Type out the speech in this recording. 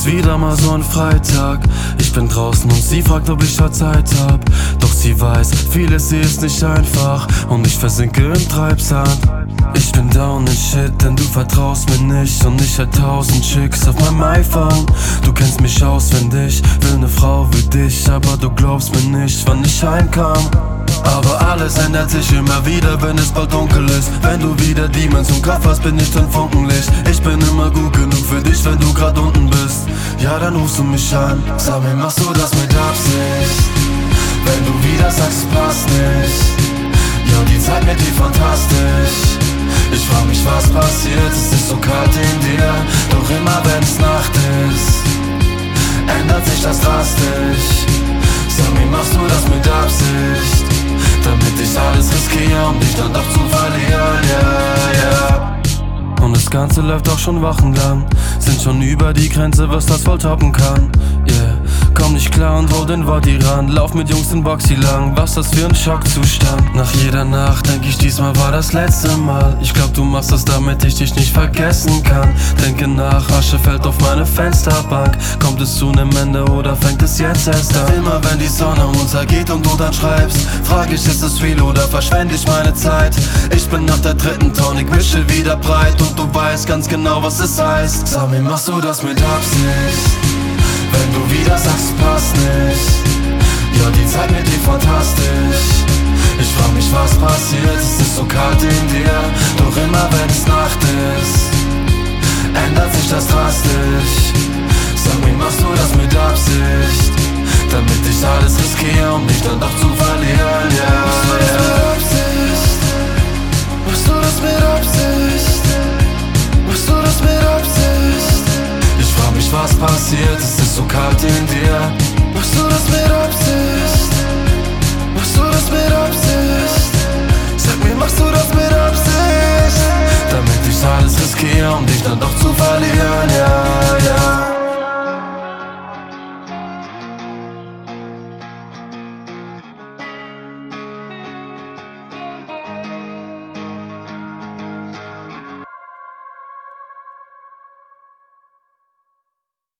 wieder mal so ein Freitag. Ich bin draußen und sie fragt, ob ich heute Zeit hab. Doch sie weiß, vieles hier ist nicht einfach und ich versinke im Treibsand. Ich bin down in shit, denn du vertraust mir nicht und ich halt 1000 Chicks auf meinem iPhone. Du kennst mich auswendig, will ne Frau wie dich, aber du glaubst mir nicht, wann ich heimkam. Aber alles ändert sich immer wieder, wenn es bald dunkel ist. Wenn du wieder Demons im Kopf hast, bin ich dein Funkenlicht. Ich bin immer gut genug für dich, wenn du grad unten bist. Ja, dann rufst du mich an, sag mir, machst du das mit Absicht? Wenn du wieder sagst, es passt nicht. Ja, die Zeit mit dir fantastisch. Ich frag mich, was passiert, es ist so kalt in dir. Doch immer wenn es Nacht ist, ändert sich das drastisch. Sag mir, machst du das mit Absicht? Damit ich alles riskiere, um dich dann doch zu verlieren, ja, ja. Und das Ganze läuft auch schon wochenlang. Sind schon über die Grenze, was das voll toppen kann, yeah. Komm nicht klar und hol den Body ran. Lauf mit Jungs in Boxy lang, was das für ein Schockzustand. Nach jeder Nacht denk ich, diesmal war das letzte Mal. Ich glaub, du machst das, damit ich dich nicht vergessen kann. Denke nach, Asche fällt auf meine Fensterbank. Kommt es zu nem Ende oder fängt es jetzt erst an? Immer wenn die Sonne untergeht und du dann schreibst, frag ich, ist es real oder verschwende ich meine Zeit? Ich bin nach der dritten Tonic, mische wieder breit und du weißt ganz genau, was es heißt. Sag mir, machst du das mit Absicht? Wenn du wieder sagst, es passt nicht. Ja, die Zeit mit dir fantastisch. Ich frag mich, was passiert, es ist so kalt in dir. Doch immer wenn es Nacht ist, ändert sich das drastisch. Sag mir, machst du das mit Absicht? Damit ich alles riskiere, um dich dann doch zu verlieren, ja, yeah. Machst du das mit Absicht? Machst du das mit Absicht? Ich frag mich, was passiert, es ist so kalt in dir. Machst du das mit Absicht? Machst du das mit Absicht? Sag mir, machst du das mit Absicht? Damit ich alles riskiere, um dich dann doch zu verlieren,